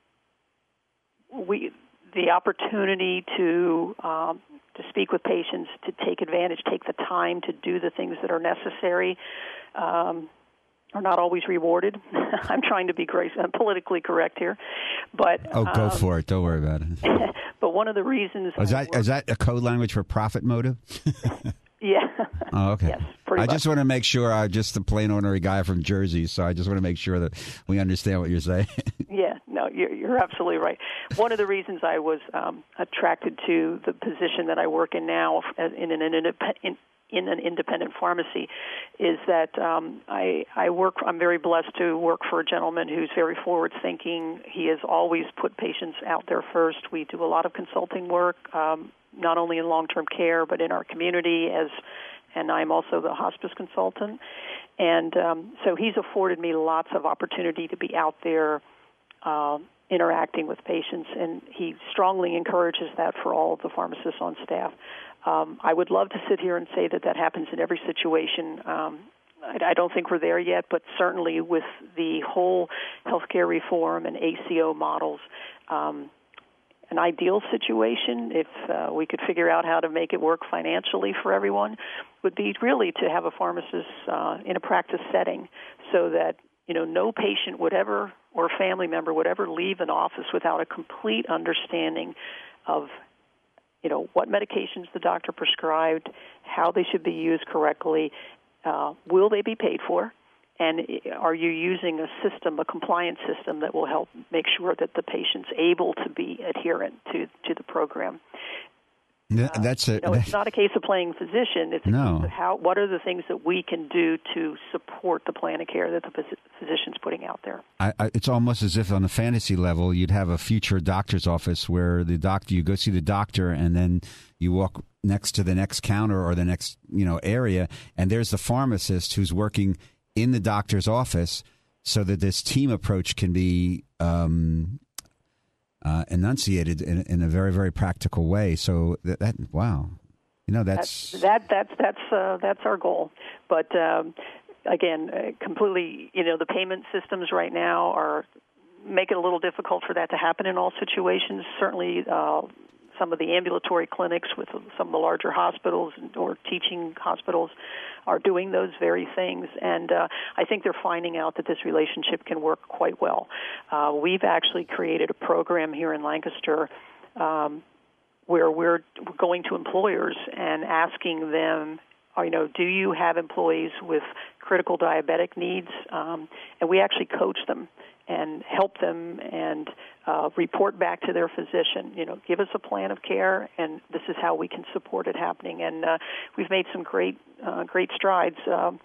we, the opportunity to um, to speak with patients, to take advantage, take the time to do the things that are necessary, um, are not always rewarded. I'm trying to be grace, I'm politically correct here, but oh, go um, for it. Don't worry about it. But one of the reasons is that is that a code language for profit motive? Yeah. Oh, okay. Yes, pretty I much. just want to make sure I'm just a plain ordinary guy from Jersey, so I just want to make sure that we understand what you're saying. Yeah, no, you're, you're absolutely right. One of the reasons I was um, attracted to the position that I work in now in an independent in an independent pharmacy is that um, I, I work, I'm very blessed to work for a gentleman who's very forward-thinking. He has always put patients out there first. We do a lot of consulting work, um, not only in long-term care, but in our community, as, and I'm also the hospice consultant. And um, so he's afforded me lots of opportunity to be out there uh, interacting with patients, and he strongly encourages that for all of the pharmacists on staff. Um, I would love to sit here and say that that happens in every situation. Um, I, I don't think we're there yet, but certainly with the whole healthcare reform and A C O models, um, an ideal situation, if uh, we could figure out how to make it work financially for everyone, would be really to have a pharmacist uh, in a practice setting so that, you know, no patient would ever, or family member would ever leave an office without a complete understanding of, you know, what medications the doctor prescribed, how they should be used correctly, uh, will they be paid for, and are you using a system, a compliance system that will help make sure that the patient's able to be adherent to, to the program. Uh, that's a, you know, it's not a case of playing physician. It's a no. case of how, what are the things that we can do to support the plan of care that the physician's putting out there. I, I, it's almost as if on a fantasy level, you'd have a future doctor's office where the doctor, you go see the doctor, and then you walk next to the next counter or the next, you know, area, and there's the pharmacist who's working in the doctor's office, so that this team approach can be um, uh, enunciated in, in a very, very practical way. So that, that wow, you know, that's, that's that that's that's uh, that's our goal. But um, again, uh, completely, you know, the payment systems right now are make it a little difficult for that to happen in all situations. Certainly, uh, some of the ambulatory clinics with some of the larger hospitals or teaching hospitals are doing those very things. And uh, I think they're finding out that this relationship can work quite well. Uh, we've actually created a program here in Lancaster um, where we're going to employers and asking them, you know, do you have employees with critical diabetic needs? Um, and we actually coach them and help them and uh, report back to their physician, you know, give us a plan of care, and this is how we can support it happening. And uh, we've made some great, uh, great strides. Um,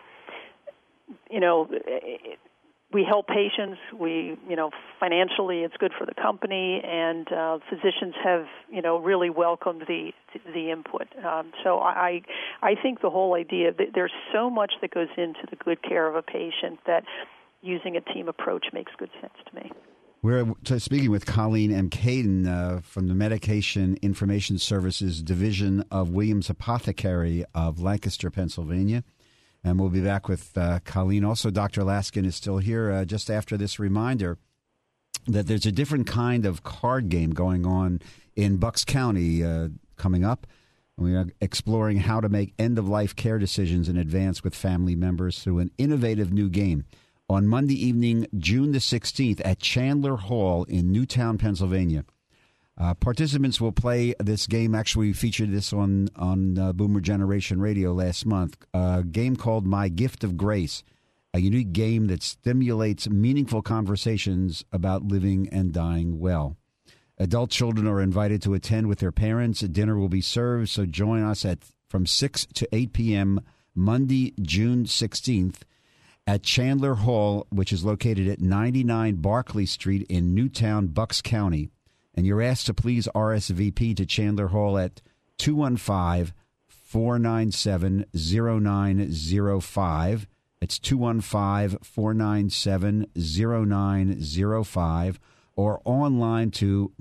you know, it, we help patients. We, you know, financially it's good for the company, and uh, physicians have, you know, really welcomed the the input. Um, so I, I think the whole idea that there's so much that goes into the good care of a patient that using a team approach makes good sense to me. We're speaking with Colleen M. Caden uh, from the Medication Information Services Division of Williams Apothecary of Lancaster, Pennsylvania. And we'll be back with uh, Colleen. Also, Doctor Laskin is still here uh, just after this reminder that there's a different kind of card game going on in Bucks County uh, coming up. We are exploring how to make end-of-life care decisions in advance with family members through an innovative new game. On Monday evening, June the sixteenth, at Chandler Hall in Newtown, Pennsylvania. Uh, participants will play this game. Actually, we featured this on, on uh, Boomer Generation Radio last month. A game called My Gift of Grace, a unique game that stimulates meaningful conversations about living and dying well. Adult children are invited to attend with their parents. A dinner will be served, so join us at from six to eight p.m. Monday, June sixteenth, at Chandler Hall, which is located at ninety-nine Barclay Street in Newtown, Bucks County. And you're asked to please R S V P to Chandler Hall at two one five, four nine seven, zero nine zero five. It's two one five, four nine seven, zero nine zero five. Or online to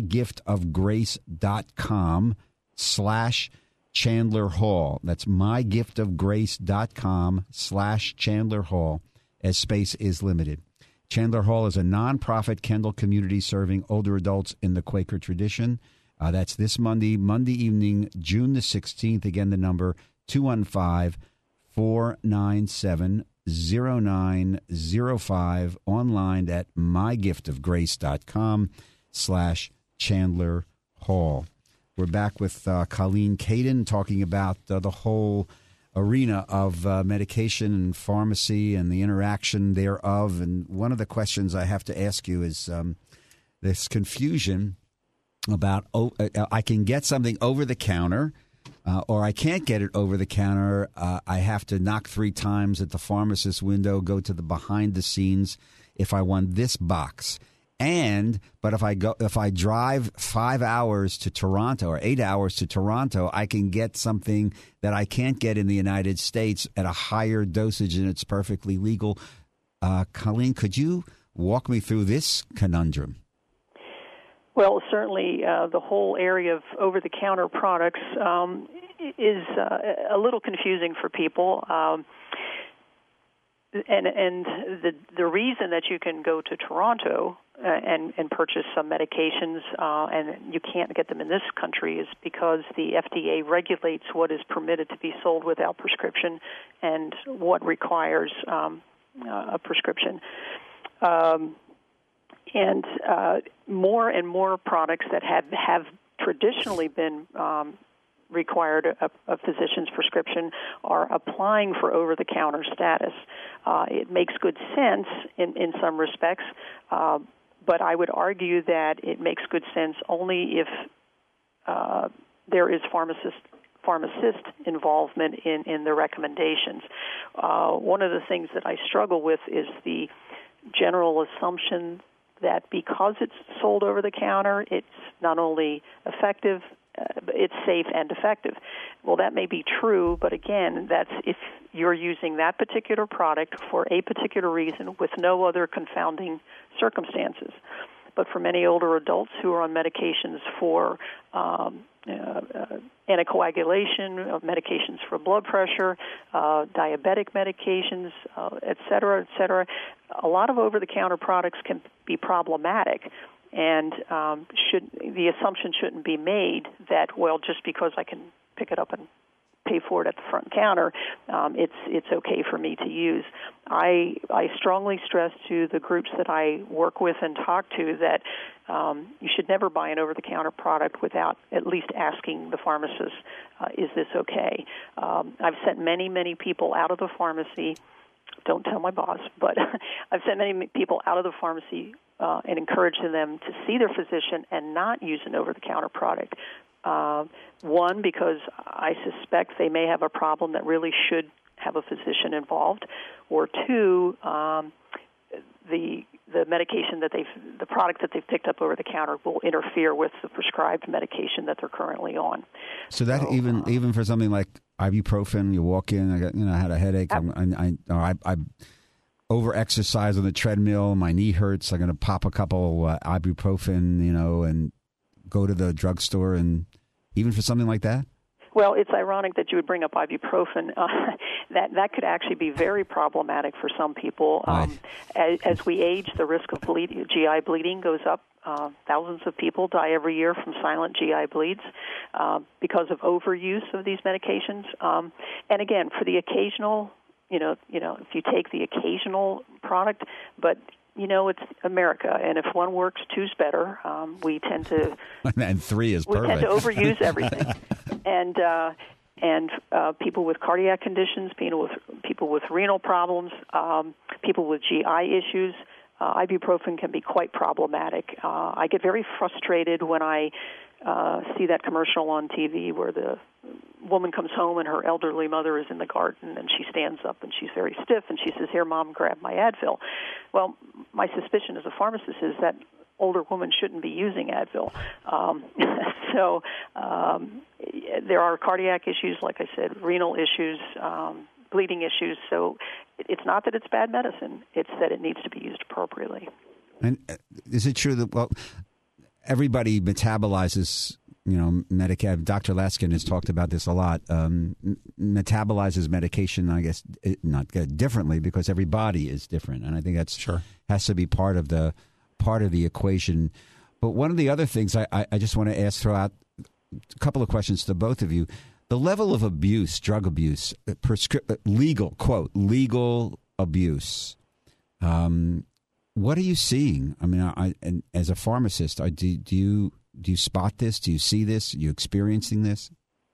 mygiftofgrace.com slash Chandler Hall. That's mygiftofgrace.com slash Chandler Hall, as space is limited. Chandler Hall is a nonprofit Kendall community serving older adults in the Quaker tradition. Uh, that's this Monday, Monday evening, June the sixteenth. Again, the number two one five, four nine seven, zero nine zero five. Online at mygiftofgrace.com slash Chandler Hall. We're back with uh, Colleen Caden talking about uh, the whole arena of uh, medication and pharmacy and the interaction thereof. And one of the questions I have to ask you is um, this confusion about oh, I can get something over the counter uh, or I can't get it over the counter. Uh, I have to knock three times at the pharmacist window, go to the behind the scenes if I want this box. And but if I go if I drive five hours to Toronto or eight hours to Toronto, I can get something that I can't get in the United States at a higher dosage, and it's perfectly legal. Uh, Colleen, could you walk me through this conundrum? Well, certainly uh, the whole area of over-the-counter products um, is uh, a little confusing for people. Um, And and the the reason that you can go to Toronto uh, and and purchase some medications uh, and you can't get them in this country is because the F D A regulates what is permitted to be sold without prescription and what requires um, uh, a prescription. Um, and uh, more and more products that have have traditionally been um, required a, a physician's prescription are applying for over-the-counter status. Uh, it makes good sense in, in some respects, uh, but I would argue that it makes good sense only if uh, there is pharmacist pharmacist involvement in, in the recommendations. Uh, one of the things that I struggle with is the general assumption that because it's sold over-the-counter, it's not only effective, Uh, it's safe and effective. Well, that may be true, but again, that's if you're using that particular product for a particular reason with no other confounding circumstances. But for many older adults who are on medications for um, uh, uh, anticoagulation, uh, medications for blood pressure, uh, diabetic medications, uh, et cetera, et cetera, a lot of over-the-counter products can be problematic. and um, should the assumption shouldn't be made that, well, just because I can pick it up and pay for it at the front counter, um, it's it's okay for me to use. I I strongly stress to the groups that I work with and talk to that um, you should never buy an over-the-counter product without at least asking the pharmacist, uh, is this okay? Um, I've sent many, many people out of the pharmacy. Don't tell my boss, but I've sent many people out of the pharmacy uh, and encouraged them to see their physician and not use an over-the-counter product. Uh, one, because I suspect they may have a problem that really should have a physician involved, or two, um, the the medication that they've, the product that they've picked up over the counter will interfere with the prescribed medication that they're currently on. So that so, even uh, even for something like ibuprofen, you walk in, I got you know I had a headache, I, I, I, I over exercise on the treadmill, my knee hurts, I'm going to pop a couple uh, ibuprofen, you know, and go to the drugstore, and even for something like that? Well, it's ironic that you would bring up ibuprofen. Uh, that that could actually be very problematic for some people. Um, as, as we age, the risk of bleed, G I bleeding goes up. Uh, thousands of people die every year from silent G I bleeds uh, because of overuse of these medications. Um, and again, for the occasional, you know, you know, if you take the occasional product, but you know, it's America, and if one works, two's better. Um, we tend to, and three is we perfect. tend to overuse everything, and uh, and uh, people with cardiac conditions, people with people with renal problems, um, people with G I issues. Uh, ibuprofen can be quite problematic. Uh, I get very frustrated when I uh, see that commercial on T V where the woman comes home and her elderly mother is in the garden and she stands up and she's very stiff and she says, "Here, Mom, grab my Advil." Well, my suspicion as a pharmacist is that older woman shouldn't be using Advil. Um, so um, there are cardiac issues, like I said, renal issues, um, bleeding issues. So it's not that it's bad medicine. It's that it needs to be used appropriately. And is it true that, well, everybody metabolizes, you know, Medicaid? Doctor Laskin has talked about this a lot. Um, metabolizes medication, I guess, not differently because every body is different, and I think that's sure has to be part of the part of the equation. But one of the other things I, I, I just want to ask, throw out a couple of questions to both of you. The level of abuse, drug abuse, prescri- legal quote legal abuse. Um, what are you seeing? I mean, I, and as a pharmacist, I, do, do you do you spot this? Do you see this? Are you experiencing this?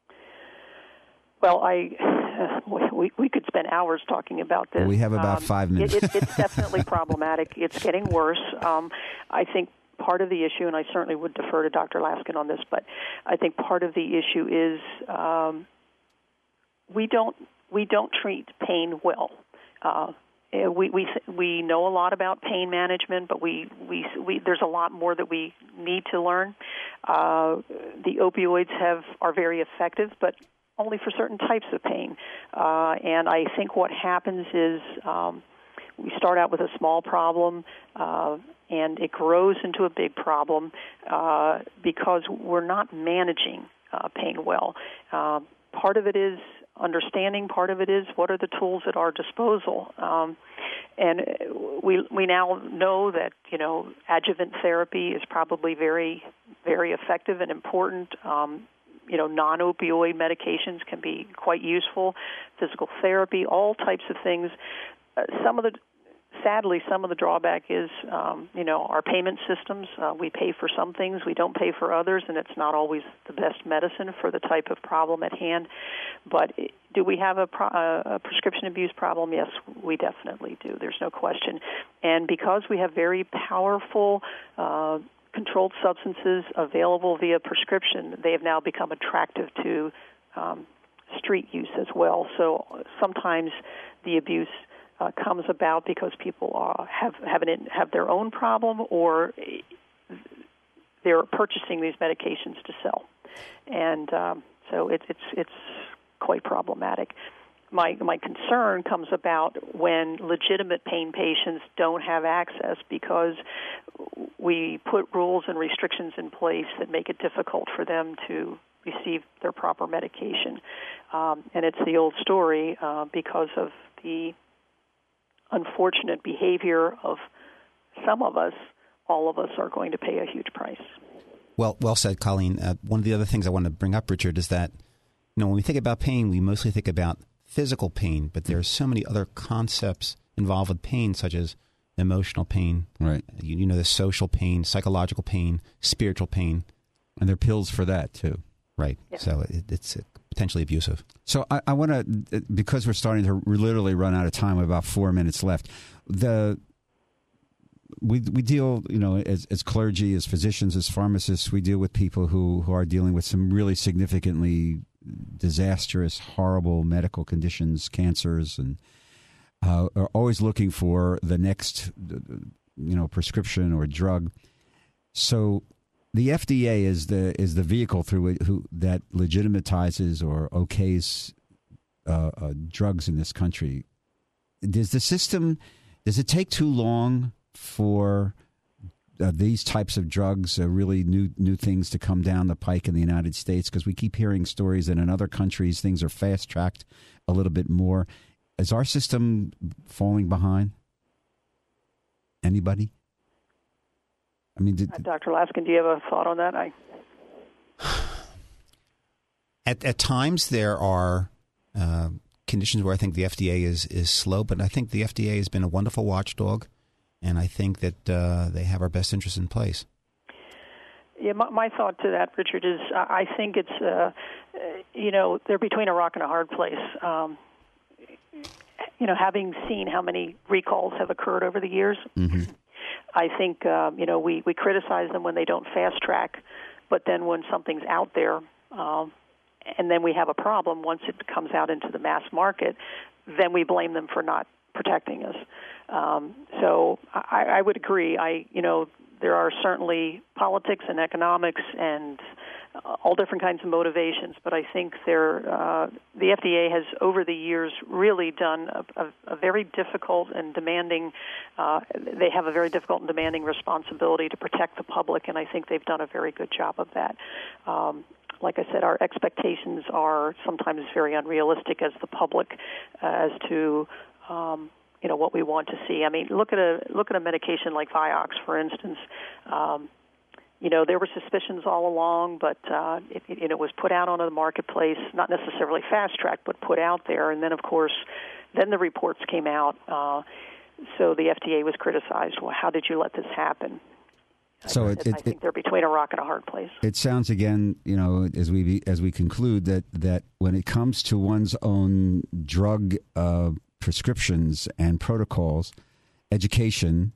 Well, I we we could spend hours talking about this. We have about um, five minutes. It, it, it's definitely problematic. It's getting worse. Um, I think part of the issue, and I certainly would defer to Doctor Laskin on this, but I think part of the issue is um, we don't we don't treat pain well. Uh, we we we know a lot about pain management, but we, we we there's a lot more that we need to learn. Uh, the opioids have are very effective, but only for certain types of pain. Uh, and I think what happens is um, we start out with a small problem, uh, and it grows into a big problem uh, because we're not managing uh, pain well. Uh, part of it is understanding. Part of it is what are the tools at our disposal. Um, and we we now know that, you know, adjuvant therapy is probably very, very effective and important. Um, you know, non-opioid medications can be quite useful. Physical therapy, all types of things. Uh, some of the Sadly, some of the drawback is, um, you know, our payment systems. Uh, we pay for some things, we don't pay for others, and it's not always the best medicine for the type of problem at hand. But do we have a, pro- a prescription abuse problem? Yes, we definitely do. There's no question. And because we have very powerful uh, controlled substances available via prescription, they have now become attractive to um, street use as well. So sometimes the abuse Uh, comes about because people uh, have have, an, have their own problem, or they're purchasing these medications to sell, and um, so it's it's it's quite problematic. My my concern comes about when legitimate pain patients don't have access because we put rules and restrictions in place that make it difficult for them to receive their proper medication, um, and it's the old story uh, because of the unfortunate behavior of some of us, all of us are going to pay a huge price. Well, well said, Colleen. Uh, one of the other things I want to bring up, Richard, is that you know when we think about pain, we mostly think about physical pain, but there are so many other concepts involved with pain, such as emotional pain, right? You, you know, the social pain, psychological pain, spiritual pain, and there are pills for that too, right? Yeah. So it, it's potentially abusive. So I, I want to, because we're starting to literally run out of time, with about four minutes left. The we we deal, you know, as, as clergy, as physicians, as pharmacists, we deal with people who, who are dealing with some really significantly disastrous, horrible medical conditions, cancers, and uh, are always looking for the next, you know, prescription or drug. So the F D A is the is the vehicle through it who that legitimizes or okays uh, uh, drugs in this country. Does the system, does it take too long for uh, these types of drugs, uh, really new new things to come down the pike in the United States? Because we keep hearing stories that in other countries things are fast-tracked a little bit more. Is our system falling behind? Anybody? I mean, did, uh, Doctor Laskin, do you have a thought on that? I at at times there are uh, conditions where I think the F D A is is slow, but I think the F D A has been a wonderful watchdog, and I think that uh, they have our best interests in place. Yeah, my, my thought to that, Richard, is uh, I think it's uh, you know they're between a rock and a hard place. Um, you know, having seen how many recalls have occurred over the years. Mm-hmm. I think, uh, you know, we, we criticize them when they don't fast track, but then when something's out there, um, and then we have a problem once it comes out into the mass market, then we blame them for not protecting us. Um, so I, I would agree. I, you know, there are certainly politics and economics and uh, all different kinds of motivations, but I think there, uh, the F D A has over the years really done a, a, a very difficult and demanding, uh, they have a very difficult and demanding responsibility to protect the public, and I think they've done a very good job of that. Um, like I said, our expectations are sometimes very unrealistic as the public uh, as to um, you know what we want to see. I mean, look at a look at a medication like Vioxx, for instance. Um, you know, there were suspicions all along, but uh, it, it, it was put out onto the marketplace, not necessarily fast-tracked, but put out there. And then, of course, then the reports came out. Uh, so the F D A was criticized. Well, how did you let this happen? So I, it, it, I think they're between a rock and a hard place. It sounds again, you know, as we as we conclude that that when it comes to one's own drug uh, prescriptions and protocols, education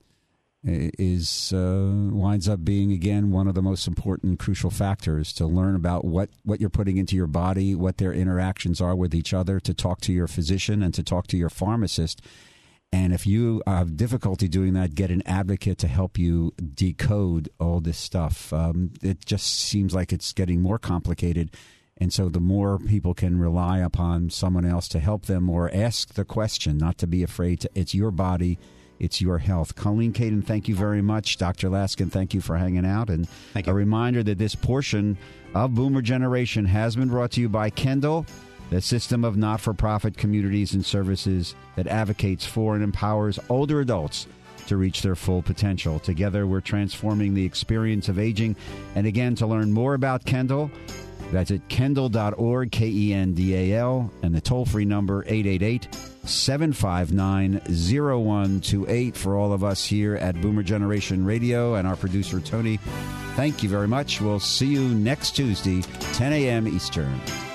is uh, winds up being again one of the most important, crucial factors to learn about what, what you're putting into your body, what their interactions are with each other, to talk to your physician and to talk to your pharmacist. And if you have difficulty doing that, get an advocate to help you decode all this stuff. Um, it just seems like it's getting more complicated. And so the more people can rely upon someone else to help them or ask the question, not to be afraid to, it's your body, it's your health. Colleen Caden, thank you very much. Doctor Laskin, thank you for hanging out. And thank you. A reminder that this portion of Boomer Generation has been brought to you by Kendall, the system of not-for-profit communities and services that advocates for and empowers older adults to reach their full potential. Together, we're transforming the experience of aging. And again, to learn more about Kendall, that's at kendall dot org, K E N D A L, and the toll-free number eight eight eight, seven five nine, zero one two eight for all of us here at Boomer Generation Radio and our producer, Tony. Thank you very much. We'll see you next Tuesday, ten a.m. Eastern.